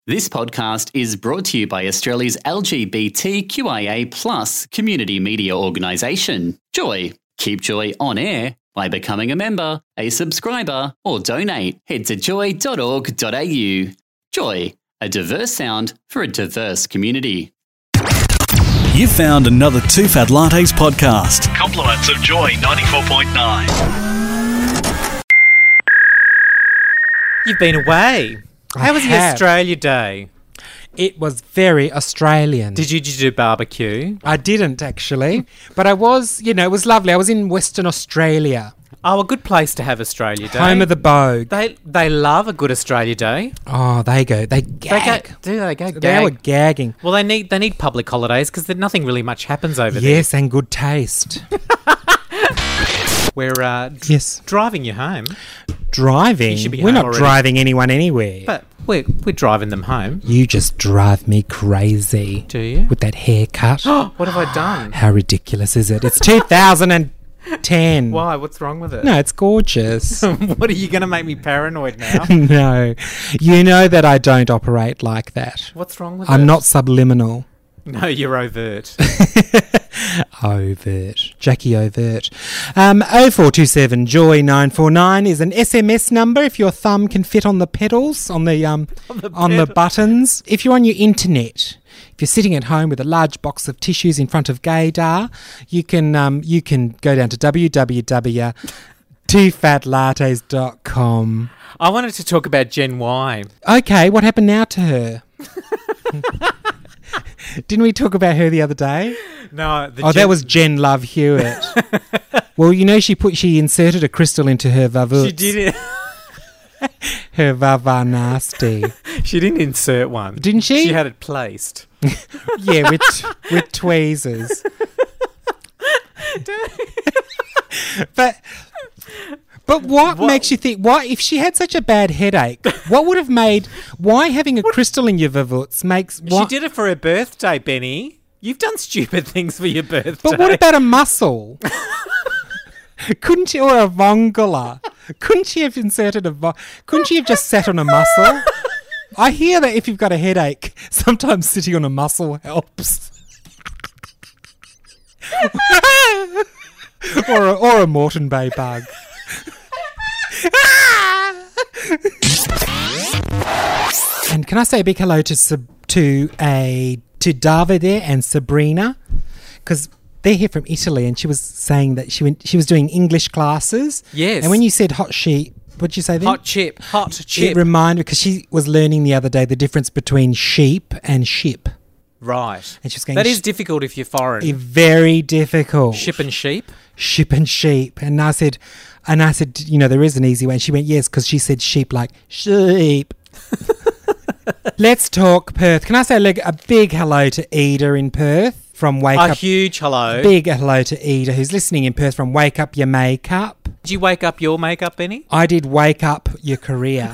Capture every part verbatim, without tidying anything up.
This podcast is brought to you by Australia's L G B T Q I A plus community media organisation, Joy. Keep Joy on air by becoming a member, a subscriber, or donate. Head to joy dot org dot a u. Joy, a diverse sound for a diverse community. You found another Two Fat Lattes podcast. Compliments of Joy ninety-four point nine. You've been away. I How was your have. Australia Day? It was very Australian. Did you, did you do barbecue? I didn't actually, but I was, you know, it was lovely. I was in Western Australia, Oh, a good place to have Australia Day. home of the Bogue. They they love a good Australia Day. Oh, they go, they They gag. go, do they go They gag? were gagging. Well, they need they need public holidays because nothing really much happens over Yes, and good taste. there. We're uh, dr- Yes, driving you home, driving. You should be We're home not already. driving anyone anywhere. but we're we're driving them home. You just drive me crazy. Do you? With that haircut. What have I done? How ridiculous is it? It's two thousand ten. Why? What's wrong with it? No, it's gorgeous. What are you going to make me paranoid now? No, you know that I don't operate like that. What's wrong with it? I'm not subliminal. No, you're overt. Overt. Jackie Overt. Um, oh four two seven Joy nine four nine is an S M S number if your thumb can fit on the pedals, on the um, On the on the pedal. buttons. If you're on your internet, if you're sitting at home with a large box of tissues in front of Gaydar, you can um, you can go down to w w w dot two fat lattes dot com. I wanted to talk about Gen Y. Okay, what happened now to her? Didn't we talk about her the other day? No, the Oh, Gen- that was Jen Love Hewitt. Well, you know, she put she inserted a crystal into her vavoots. She did it. Her vava nasty. She didn't insert one. Didn't she? She had it placed. Yeah, with with tweezers. but but what, What- makes you think? Why, if she had such a bad headache, what would have made? Why having a crystal in your vavoots makes? She What, did it for her birthday, Benny. You've done stupid things for your birthday. But what about a muscle? Couldn't she, or a vongula? Couldn't she have inserted a? Vo- couldn't she have just sat on a muscle? I hear that if you've got a headache, sometimes sitting on a muscle helps. or a, or a Moreton Bay bug. And can I say a big hello to Sab- to a to Davide and Sabrina, because they're here from Italy, and she was saying that she went she was doing English classes. Yes. And when you said hot sheep, what'd you say then? Hot chip. Hot chip. It reminded, because she was learning the other day the difference between sheep and ship. right. And she was going, That is sh- difficult if you're foreign. Eh, very difficult. Ship and sheep. Ship and sheep. And I said, and I said, you know, there is an easy way. And she went, yes, because she said sheep like sheep. Let's talk Perth. Can I say like, a big hello to Ida in Perth from Wake A Up? huge hello. Big hello to Ida, who's listening in Perth from Wake Up Your Makeup. Did you wake up your makeup, Benny? I did Wake Up Your Career.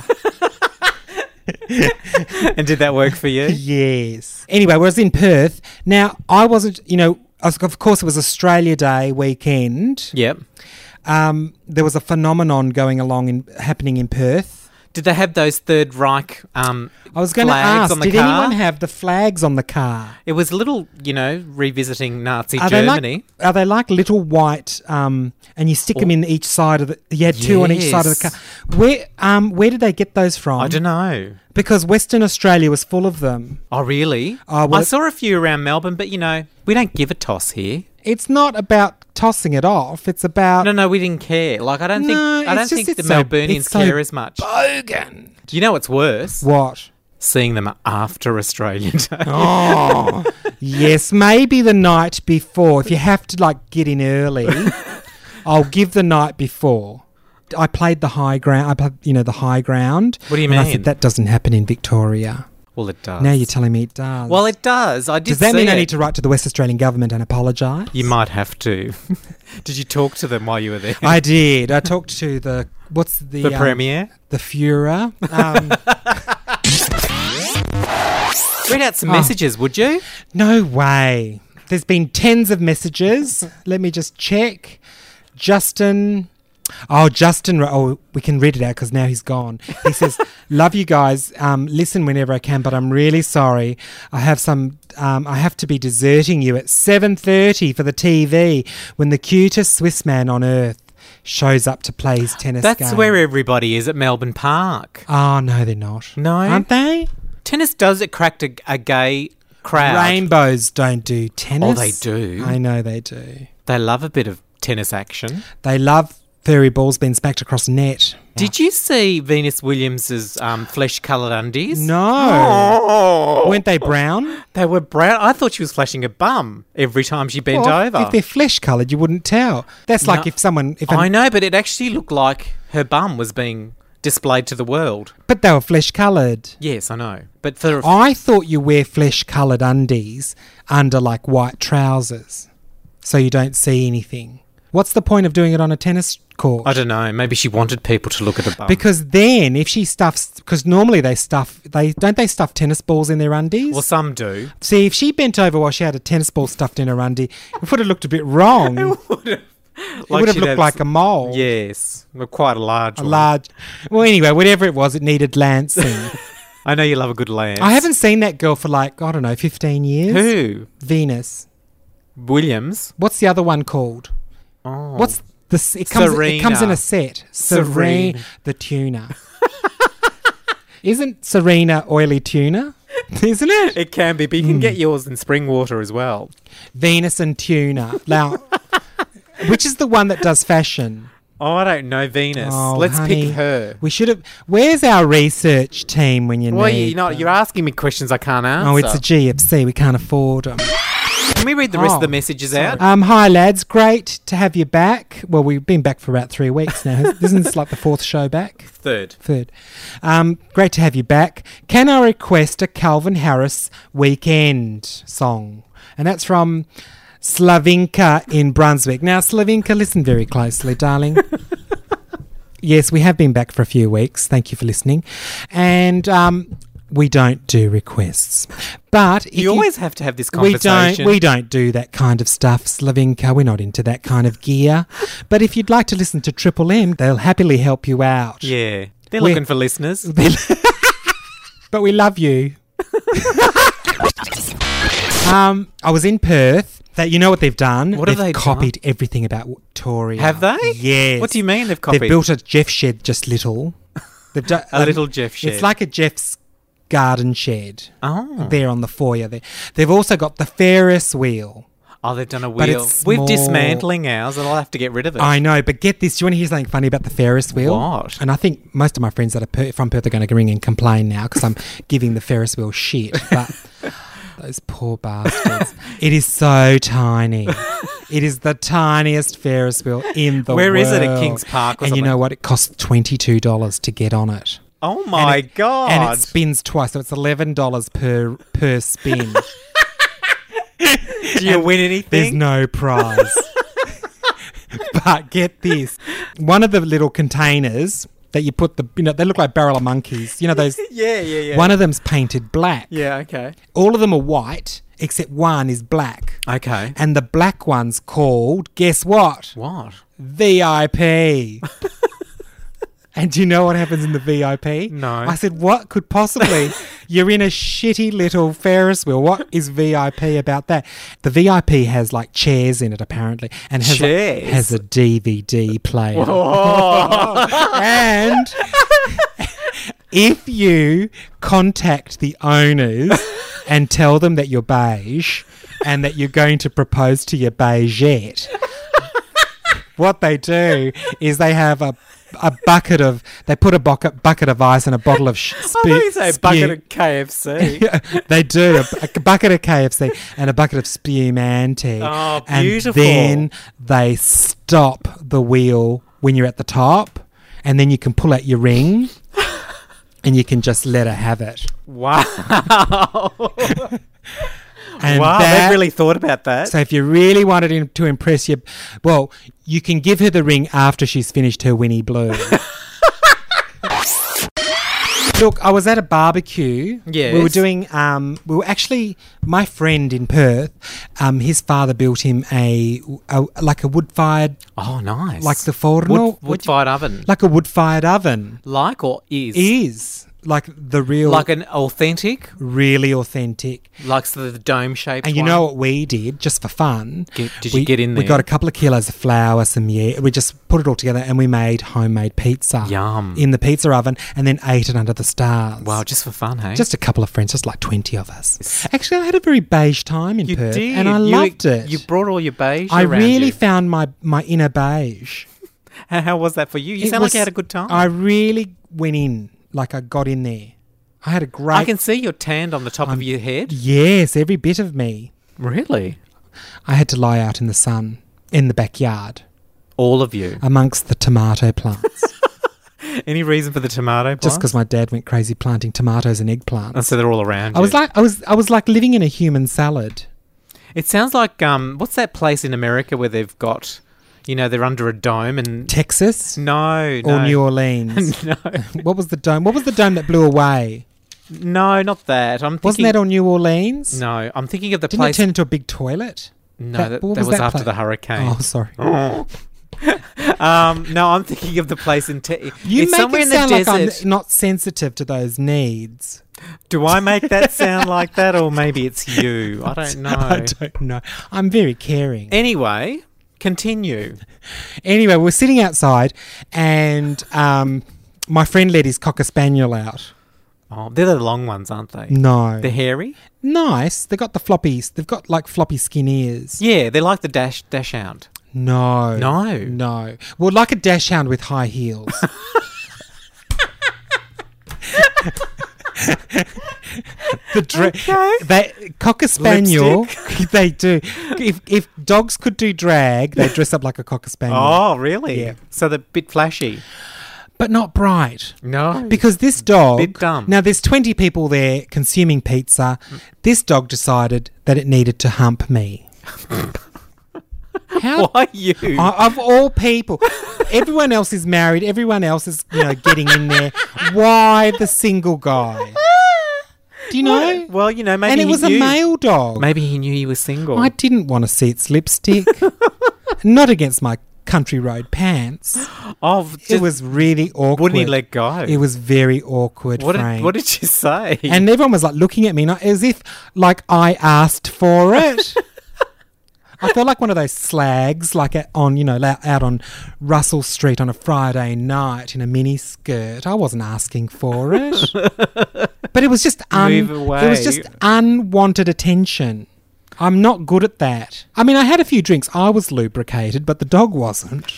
And did that work for you? Yes. Anyway, I was in Perth. Now, I wasn't, you know, I was- of course it was Australia Day weekend. Yep. Um, there was a phenomenon going along in happening in Perth. Did they have those Third Reich um, I was going to flags ask, on the did car? anyone have the flags on the car? It was a little, you know, revisiting Nazi Are Germany. they like are they like little white? Um, and you stick them in each side of the. You had two on each side of the Yes. car. Where um where did they get those from? I don't know. Because Western Australia was full of them. Oh, really? Oh, well, I saw a few around Melbourne, but, you know, we don't give a toss here. It's not about tossing it off. It's about No, no, we didn't care. Like, I don't No, think I it's don't just- think the it's so- Melburnians it's so care as much. bogan. You know what's worse? What? Seeing them after Australia Day. Oh, yes, maybe the night before. If you have to like get in early, I'll give the night before. I played the high ground. I played, you know, the high ground. What do you and I mean? said that doesn't happen in Victoria. Well, it does. Now you're telling me it does. Well, it does. I did does that see mean I it. need to write to the West Australian government and apologise? You might have to. Did you talk to them while you were there? I did. I talked to the what's the the um, Premier? the Führer. Um, Read out some Oh. messages, would you? No way. There's been tens of messages. Let me just check. Justin Oh, Justin, oh, we can read it out because now he's gone. He says, love you guys. Um, listen whenever I can, but I'm really sorry. I have some, um, I have to be deserting you at seven thirty for the T V when the cutest Swiss man on earth shows up to play his tennis That's game. where everybody is at Melbourne Park. Oh, no, they're not. No? Aren't they? Tennis does attract a, a gay crowd. Rainbows don't do tennis. Oh, they do. I know they do. They love a bit of tennis action. They love furry balls being smacked across net. Did you see Venus Williams's um, flesh-coloured undies? No. Oh. Weren't they brown? They were brown. I thought she was flashing a bum every time she bent Well, over. If they're flesh coloured, you wouldn't tell. That's like No. if someone... If an- I know, but it actually looked like her bum was being displayed to the world. But they were flesh coloured. Yes, I know. But for I thought you wear flesh coloured undies under like white trousers so you don't see anything. What's the point of doing it on a tennis court? I don't know. Maybe she wanted people to look at her bum. Because then if she stuffs... Because normally they stuff... they Don't they stuff tennis balls in their undies? Well, some do. See, if she bent over while she had a tennis ball stuffed in her undie, it would have looked a bit wrong. It would have, it would have she'd looked had like s- a mole. Yes. Well, quite a large A one. large... Well, anyway, whatever it was, it needed lancing. I know you love a good lance. I haven't seen that girl for like, I don't know, fifteen years. Who? Venus. Williams? What's the other one called? Oh. What's the... s- It comes, it comes in Serena. a set. Serena. Serena the tuna. Isn't Serena oily tuna? Isn't it? It can be, but you can get yours in spring water as well. Venus and tuna. Now, which is the one that does fashion? Oh, I don't know, Venus. Oh, Let's honey, pick her. We should have... Where's our research team when you Well, need you know, them? you're asking me questions I can't answer. Oh, it's a G F C. We can't afford them. Can we read the rest Oh, of the messages out? Um, hi, lads. Great to have you back. Well, we've been back for about three weeks now. Isn't this like the fourth show back? Third. Third. Um, great to have you back. Can I request a Calvin Harris Weekend song? And that's from Slavinka in Brunswick. Now, Slavinka, listen very closely, darling. Yes, we have been back for a few weeks. Thank you for listening. And um, we don't do requests. But if You always have to have this we conversation. don't we don't do that kind of stuff, Slavinka. We're not into that kind of gear. But if you'd like to listen to Triple M, they'll happily help you out. Yeah. They're We're- looking for listeners. But we love you. um, I was in Perth. That you know what they've done? What they've have they copied everything about Victoria. Have they? Yes. What do you mean they've copied? They've built a Jeff shed, just little. They've done A little Jeff shed. It's like a Jeff's garden shed. Oh. There on the foyer there. They've also got the Ferris wheel. Oh, they've done a But wheel. it's We're small. dismantling ours and I'll have to get rid of it. I know, but get this. Do you want to hear something funny about the Ferris wheel? What? And I think most of my friends that are per- from Perth are going to ring and complain now because I'm giving the Ferris wheel shit. But those poor bastards. It is so tiny. It is the tiniest Ferris wheel in the Where world. is it, at Kings Park or And you something? know what? It costs twenty-two dollars to get on it. Oh my and it, God. And it spins twice, so it's eleven dollars per per spin. Do you win anything? There's no prize. But get this. One of the little containers that you put the, you know, they look like barrel of monkeys. You know those? Yeah, yeah, yeah. One of them's painted black. Yeah, okay. All of them are white, except one is black. Okay. And the black one's called, guess what? What? V I P. And do you know what happens in the V I P? No. I said, what could possibly... You're in a shitty little Ferris wheel. What is V I P about that? The V I P has like chairs in it apparently, and has like, Chairs? has a D V D player. And if you contact the owners and tell them that you're beige and that you're going to propose to your beigette, what they do is they have a a bucket of they put a bucket bucket of ice and a bottle of sh- I spe- thought you say a spew- bucket of K F C. They do a, a bucket of K F C and a bucket of spumante. Oh, beautiful. And then they stop the wheel when you're at the top, and then you can pull out your ring, and you can just let her have it. Wow. And wow, that- they've really thought about that. So if you really wanted him to impress you, well, you can give her the ring after she's finished her Winnie Blue. Look, I was at a barbecue. Yes. We were doing, um, we were actually, my friend in Perth, um, his father built him a, a like a wood-fired, Oh, nice. like the forno. Wood, wood-fired oven. Like a wood-fired oven. Like or is? Is. Like the real, Like an authentic? really authentic. Like the dome-shaped And you one? know what we did, just for fun? Get- did we, you get in We there? got a couple of kilos of flour, some yeah. We just put it all together and we made homemade pizza. Yum. In the pizza oven and then ate it under the stars. Wow, just for fun, hey? Just a couple of friends, just like twenty of us. Actually, I had a very beige time in you Perth did. and I You- loved it. You brought all your beige I around really you. found my, my inner beige. How, how was that for you? You It sound like was- you had a good time. I really went in, like I got in there. I had a great... I can see you're tanned on the top of your head. Yes, every bit of me. Really? I had to lie out in the sun, in the backyard, All of you. amongst the tomato plants. Any reason for the tomato plant? Just because my dad went crazy planting tomatoes and eggplants. Oh, so they're all around you. I was like, I was, I was like living in a human salad. It sounds like, um, what's that place in America where they've got, you know, they're under a dome and... Texas No, no. or New Orleans. No. What was the dome? What was the dome that blew away? No, not that. I'm thinking... Wasn't that on New Orleans? No, I'm thinking of the Didn't place... it turn into a big toilet? no, that- that, what that was was, that after pla- the hurricane. Oh, sorry. um, no, I'm thinking of the place in... Te- You it's make somewhere it in the sound like desert. I'm not sensitive to those needs. Do I make that sound like that, or maybe it's you? I don't know. I don't know. I'm very caring. Anyway, continue. Anyway, we're sitting outside and um, my friend let his Cocker Spaniel out. Oh, they're the long ones, aren't they? No. They're hairy? Nice. They got the floppies. They've got like floppy skin ears. Yeah, they're like the dash dash hound. No. No. No. Well, like a dachshund with high heels. the dre- Okay. they Cocker Spaniel. They do. If if dogs could do drag, they dress up like a Cocker Spaniel, Oh, really? Yeah. So they're a bit flashy. but not bright. No. Because this dog, Bit dumb. now there's twenty people there consuming pizza. This dog decided that it needed to hump me. How? Why you? I- Of all people, everyone else is married. Everyone else is, you know, getting in there. Why the single guy? Do you know? Well, you know, maybe And it he was a knew. male dog. Maybe he knew you were single. I didn't want to see its lipstick. Not against my country road pants. oh, It just- was really awkward. Wouldn't he let go? It was very awkward, what Frank. did, what did you say? And everyone was like looking at me not, as if like I asked for it. I felt like one of those slags, like at, on, you know, la- out on Russell Street on a Friday night in a mini skirt. I wasn't asking for it, but it was just un- Move it away. was just unwanted attention. I'm not good at that. I mean, I had a few drinks. I was lubricated, but the dog wasn't.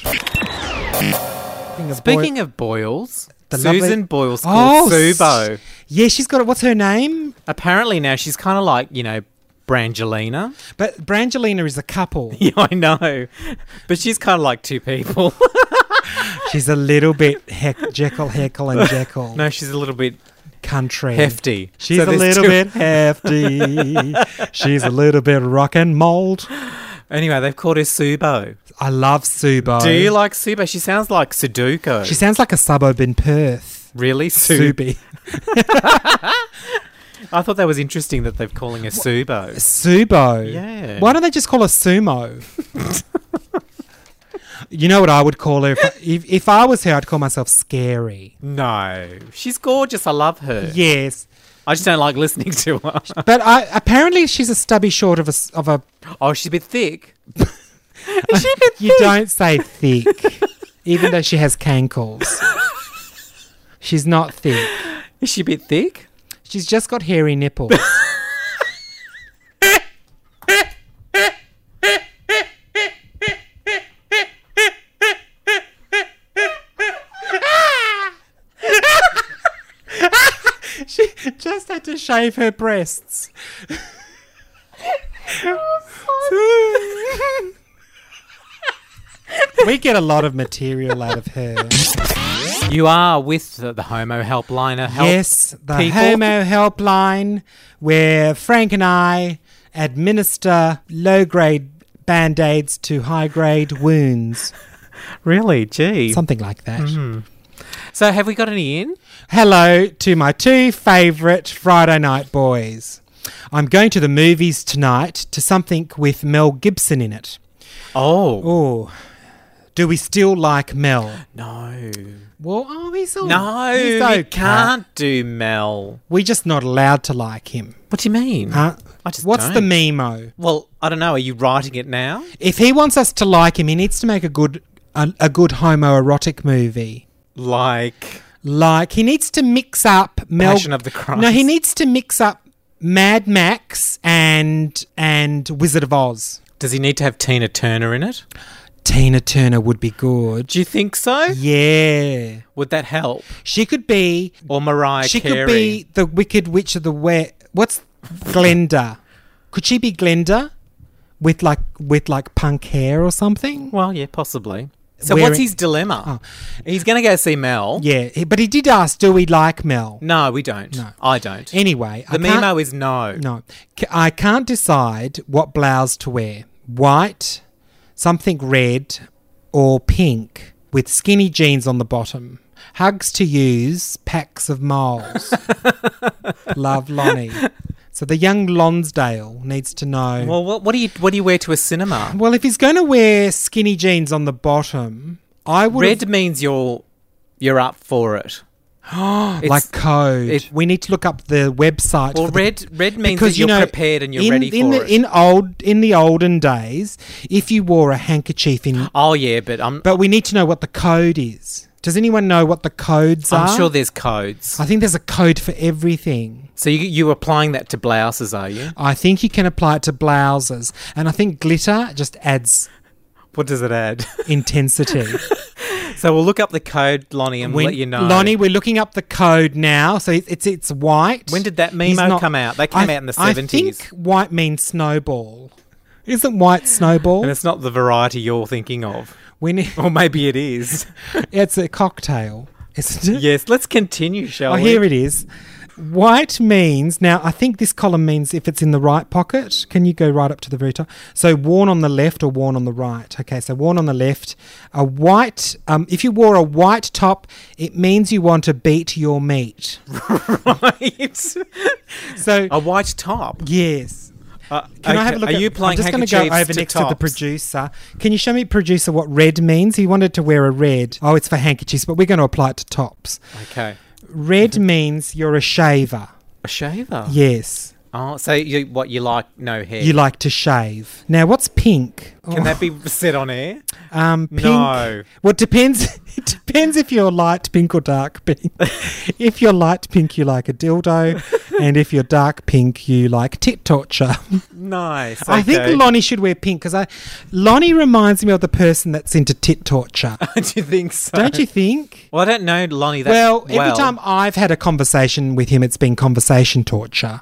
Speaking of boils, The Susan lovely- Boyle's Oh, called Subo. s- yeah, she's got. What's her name? Apparently now she's kind of like, you know, Brangelina. But Brangelina is a couple. Yeah, I know. But she's kind of like two people. She's a little bit heck, Jekyll, Heckle, and Jekyll. No, she's a little bit Country. hefty. She's So a there's little two- bit hefty. She's a little bit rock and mold. Anyway, they've called her Subo. I love Subo. Do you like Subo? She sounds like Sudoku. She sounds like a suburb in Perth. Really? Su- Subi. I thought that was interesting that they're calling her Subo. Subo. Yeah. Why don't they just call her Sumo? You know what I would call her? If I, if, if I was her, I'd call myself Scary. No. She's gorgeous. I love her. Yes. I just don't like listening to her. But I, apparently she's a stubby short of a... s- Of a Oh, she's a bit thick. Is she a bit you don't say thick, even though she has cankles. She's not thick. Is she a bit thick? She's just got hairy nipples. She just had to shave her breasts. We get a lot of material out of her. You are with the, the Homo Helpliner. Help Yes, the people. Homo Helpline, where Frank and I administer low-grade band-aids to high-grade wounds. Really? Gee. Something like that. So have we got any in? Hello to my two favourite Friday night boys. I'm going to the movies tonight to something with Mel Gibson in it. Oh. Oh. Do we still like Mel? No. Well, oh, he's all, No, he's you okay. can't do Mel. We're just not allowed to like him. What do you mean? Huh? I just What's don't. the memo? Well, I don't know. Are you writing it now? If he wants us to like him, he needs to make a good a, a good homoerotic movie. Like Like, he needs to mix up Mel... Passion of the Christ. No, he needs to mix up Mad Max and and Wizard of Oz. Does he need to have Tina Turner in it? Tina Turner would be good. Do you think so? Yeah. Would that help? She could be... Or Mariah She Carey? could be the Wicked Witch of the West. What's Glenda? Could she be Glenda with like with like punk hair or something? Well, yeah, possibly. So Wearing- what's his dilemma? Oh. He's going to go see Mel. Yeah, he- but he did ask, "Do we like Mel?" No, we don't. No. I don't. Anyway, the I can't- memo is no. No, C- I can't decide what blouse to wear: white, something red, or pink with skinny jeans on the bottom. Hugs to use, packs of moles. Love, Lonnie. So the young Lonsdale needs to know. Well, what, what do you what do you wear to a cinema? Well, if he's going to wear skinny jeans on the bottom, I would Red means you're you're up for it. It's- like code. it- we need to look up the website. Well, for the- red red means because that you're you know, prepared and you're in, ready in for the, it. In old in the olden days, if you wore a handkerchief in, oh yeah, but I'm but we need to know what the code is. Does anyone know what the codes are? I'm sure there's codes. I think there's a code for everything. So you you applying that to blouses, are you? I think you can apply it to blouses, and I think glitter just adds What does it add? intensity. So we'll look up the code, Lonnie, and we'll When- let you know. Lonnie, we're looking up the code now. So it's it's, it's white. When did that He's memo not- come out? They came I- out in the I seventies. think white means snowball. Isn't white snowball? And it's not the variety you're thinking of. We need, Or maybe it is. it's a cocktail, isn't it? Yes, let's continue, shall Oh, we? here it is. White means, now I think this column means if it's in the right pocket. Can you go right up to the very top? So worn on the left or worn on the right. Okay, so worn on the left. A white, um, if you wore a white top, it means you want to beat your meat. Right. So, A white top. yes. Uh, Can I have a okay, look Are at, you applying I'm just going to go handkerchiefs over to next to the tops? producer. Can you show me, producer, what red means? He wanted to wear a red. Oh, it's for handkerchiefs, but we're going to apply it to tops. Okay. Red means you're a shaver. A shaver? Yes. Oh, so you, what, you like no hair? You like to shave. Now, what's pink? Can that be said on air? Um, pink. No. Well, it depends. It depends if you're light pink or dark pink. If you're light pink, you like a dildo, and if you're dark pink, you like tit torture. Nice. I okay. think Lonnie should wear pink because I, Lonnie reminds me of the person that's into tit torture. Do you think so? Don't you think? Well, I don't know Lonnie that Well, well. every time I've had a conversation with him, it's been conversation torture.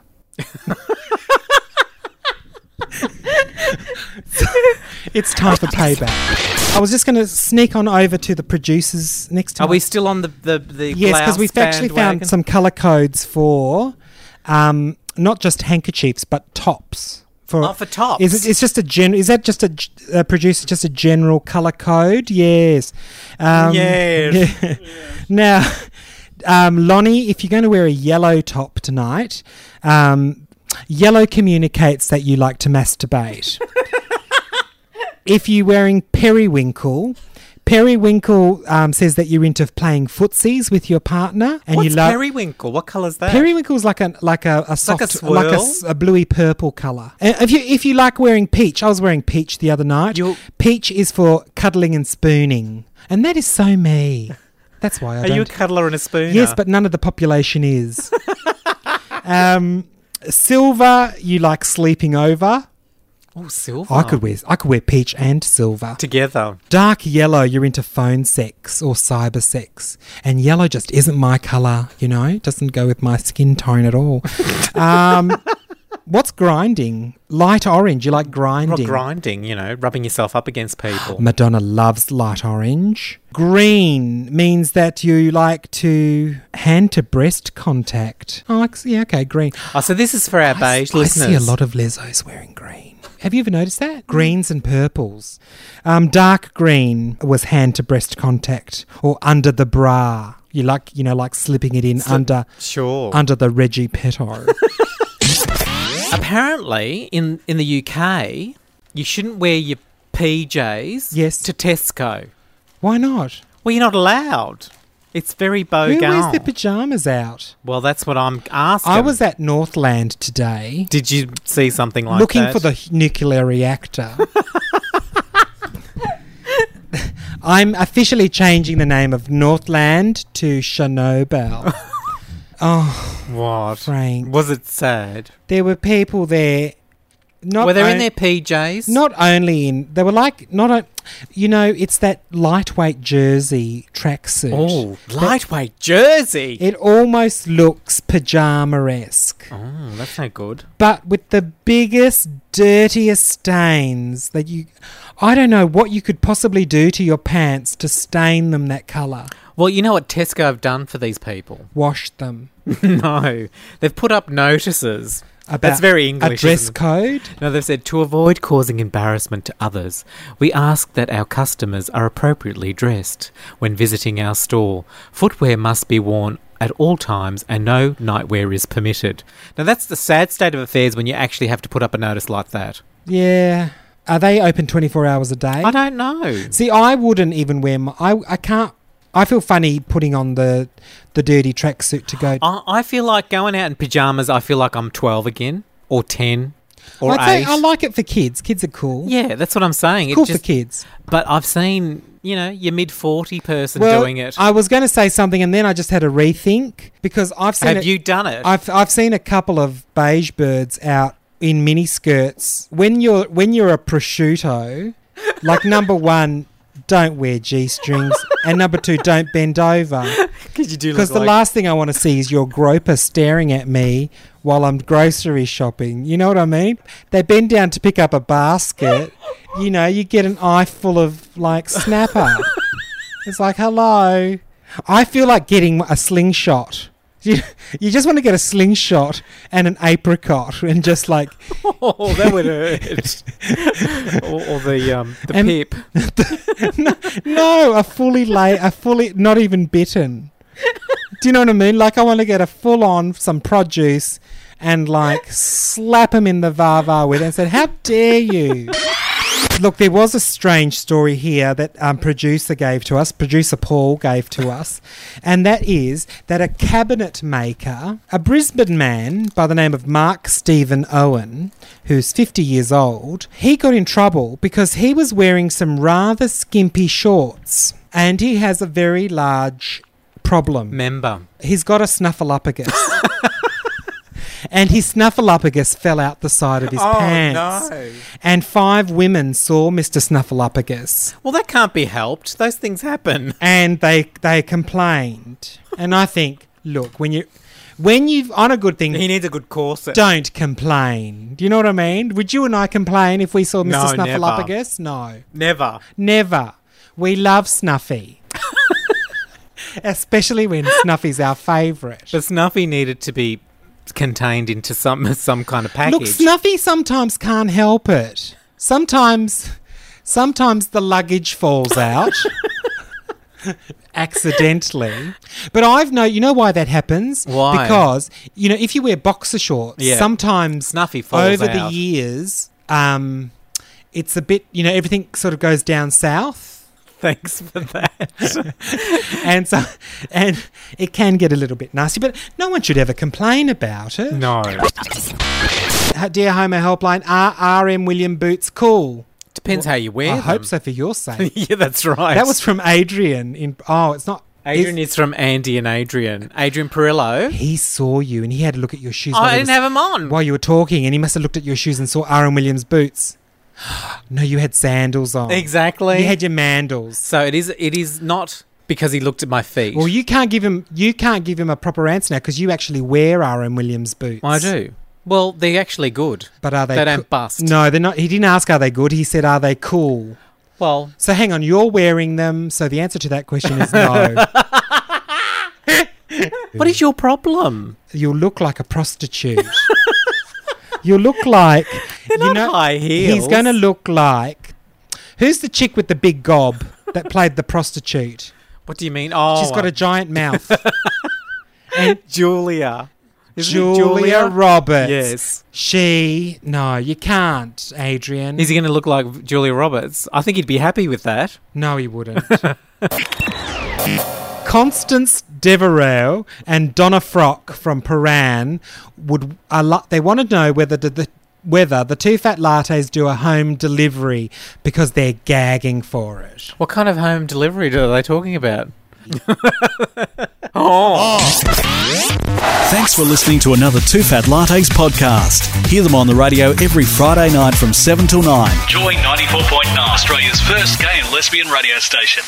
It's time for payback. I was just going to sneak on over to the producers next to Are my- we still on the the, the Yes, because blouse we've actually bandwagon? found some colour codes for um, not just handkerchiefs but tops. For, Oh, for tops. Is it, it's just a gen? Is that just a g- uh, producer? Just a general colour code? Yes. Um, Yes. yeah. Now, um, Lonnie, if you're going to wear a yellow top tonight, um, yellow communicates that you like to masturbate. If you're wearing periwinkle, periwinkle um, says that you're into playing footsies with your partner, and What's you love periwinkle? What colour's that? periwinkle's like a like a, a soft like a like a, swirl? s- a bluey purple color. Uh, if you if you like wearing peach, I was wearing peach the other night. You're- Peach is for cuddling and spooning, and that is so me. That's why I Are don't. you a cuddler and a spooner? Yes, but none of the population is. um, silver, you like sleeping over. Oh, silver. I could wear I could wear peach and silver. Together. Dark yellow, you're into phone sex or cyber sex. And yellow just isn't my colour, you know? It doesn't go with my skin tone at all. um, what's grinding? Light orange, you like Not grinding. grinding, you know, rubbing yourself up against people. Madonna loves light orange. Green means that you like to hand to breast contact. Oh, I see, yeah, okay, green. Oh, so this is for our I, beige s- I listeners. see a lot of lesos wearing green. Have you ever noticed that? Greens and purples. Um, dark green was hand to breast contact or under the bra. You like, you know, like slipping it in under Sure. under the Reggie Petto. Apparently, in, in the U K, you shouldn't wear your P Js Yes. to Tesco. Why not? Well, you're not allowed. It's very beau Who wears gown. their pyjamas out? Well, that's what I'm asking. I was at Northland today Did you see something like looking that? for the h- nuclear reactor. I'm officially changing the name of Northland to Chernobyl. Oh, What? Frank. Was it sad? There were people there. Not Were they in on- their P Js? Not only in, they were like, not a, you know, it's that lightweight jersey tracksuit. Oh, lightweight jersey. It almost looks pajama-esque, Oh, that's no good. but with the biggest, dirtiest stains that you, I don't know what you could possibly do to your pants to stain them that colour. Well, you know what Tesco have done for these people? Wash them. No. They've put up notices. About That's very English. A dress isn't it? code? No, they've said, to avoid causing embarrassment to others, we ask that our customers are appropriately dressed when visiting our store. Footwear must be worn at all times and no nightwear is permitted. Now, that's the sad state of affairs when you actually have to put up a notice like that. Yeah. Are they open twenty-four hours a day? I don't know. See, I wouldn't even wear my... I, I can't... I feel funny putting on the the dirty tracksuit to go... I, I feel like going out in pyjamas, I feel like I'm twelve again, or ten, or I'd say eight. I like it for kids. Kids are cool. Yeah, that's what I'm saying. Cool it just, for kids. But I've seen, you know, your mid forty person Well, doing it. I was going to say something and then I just had a rethink because I've seen... Have it- you done it? I've I've seen a couple of beige birds out in mini skirts. When you're when you're a prosciutto, like number one, don't wear G strings, and number two, don't bend over. Because you do Because the last thing I want to see is your groper staring at me while I'm grocery shopping. You know what I mean? They bend down to pick up a basket. You know, you get an eye full of like snapper. It's like, hello. I feel like getting a slingshot. You, you just want to get a slingshot and an apricot and just like... Oh, that would hurt. or, or the um, the And- pip. no, no, a fully lay, a fully, not even bitten. Do you know what I mean? Like I want to get a full on, some produce and like slap him in the va-va with it and said, how dare you? Look, there was a strange story here that um, producer gave to us, producer Paul gave to us, and that is that a cabinet maker, a Brisbane man by the name of Mark Stephen Owen, who's fifty years old, he got in trouble because he was wearing some rather skimpy shorts, and he has a very large problem. Member. He's got a snuffleupagus. And his snuffleupagus fell out the side of his Oh, pants. no. And five women saw Mister Snuffleupagus. Well, that can't be helped. Those things happen. And they they complained. And I think, look, when you when you've on a good thing, He needs a good corset. don't complain. Do you know what I mean? Would you and I complain if we saw Mister No, never. Snuffleupagus? No. Never. Never. We love Snuffy. Especially when Snuffy's our favourite. The Snuffy needed to be contained into some some kind of package. Look, Snuffy sometimes can't help it. Sometimes, sometimes the luggage falls out accidentally. But I've know you know why that happens? Why? Because you know if you wear boxer shorts, Yeah. sometimes Snuffy falls over out. the years, um, it's a bit you know everything sort of goes down south. Thanks for that. And so, and it can get a little bit nasty, but no one should ever complain about it. No. Uh, Dear Homo Helpline, are R M William boots cool? Depends how you wear I them. hope so for your sake. Yeah, that's right. That was from Adrian. In oh, it's not. Adrian is- is from Andy and Adrian. Adrian Perillo. He saw you and he had to look at your shoes Oh, while, I he didn't was- have him on. while you were talking, and he must have looked at your shoes and saw R M Williams boots. No, you had sandals on. Exactly. You had your mandals. So it is. It is not because he looked at my feet. Well, you can't give him. You can't give him a proper answer now because you actually wear R M Williams boots. I do. Well, they're actually good. But are they? They coo- don't bust. No, they're not. He didn't ask are they good. He said are they cool. Well, So hang on, you're wearing them. So the answer to that question is no. what is your problem? You'll look like a prostitute. You'll look like They're you not know, high heels. He's going to look like who's the chick with the big gob that played the prostitute? What do you mean? Oh, She's got a giant mouth. And Julia. Isn't it Julia, Julia Roberts. Yes. She, no, you can't, Adrian. Is he going to look like Julia Roberts? I think he'd be happy with that. No, he wouldn't. Constance Devereux and Donna Frock from Paran would a lot. They want to know whether the, the whether the Two Fat Lattes do a home delivery because they're gagging for it. What kind of home delivery are they talking about? oh. Thanks for listening to another Two Fat Lattes podcast. Hear them on the radio every Friday night from seven till nine. Joy ninety-four point nine, Australia's first gay and lesbian radio station.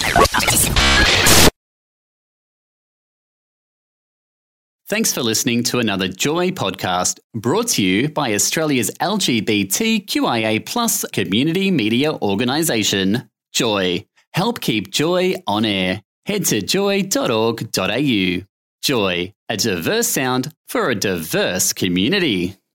Thanks for listening to another Joy podcast brought to you by Australia's L G B T Q I A plus community media organisation, Joy. Help keep Joy on air. Head to joy dot org dot a u. Joy, a diverse sound for a diverse community.